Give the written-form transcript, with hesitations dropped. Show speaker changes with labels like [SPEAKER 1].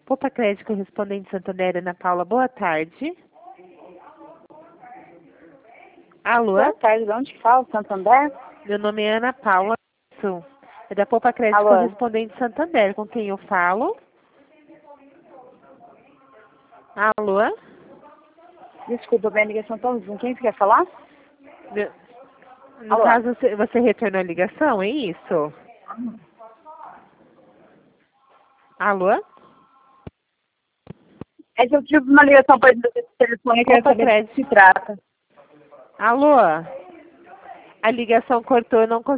[SPEAKER 1] Poupa Crédito Correspondente Santander, Ana Paula, boa tarde. Alô?
[SPEAKER 2] Boa tarde, de onde fala, Santander?
[SPEAKER 1] Meu nome é Ana Paula, é da Poupa Crédito
[SPEAKER 2] Alô?
[SPEAKER 1] Correspondente Santander, com quem eu falo? Alô?
[SPEAKER 2] Desculpa, minha ligação tá ruim. Quem você quer falar?
[SPEAKER 1] No
[SPEAKER 2] Alô?
[SPEAKER 1] caso, você retornou a ligação, é isso? Alô?
[SPEAKER 2] É que eu tive uma ligação para esse telefone, eu quero
[SPEAKER 1] Poupa
[SPEAKER 2] saber do
[SPEAKER 1] Crédito.
[SPEAKER 2] que se trata.
[SPEAKER 1] Alô? A ligação cortou, eu não consegui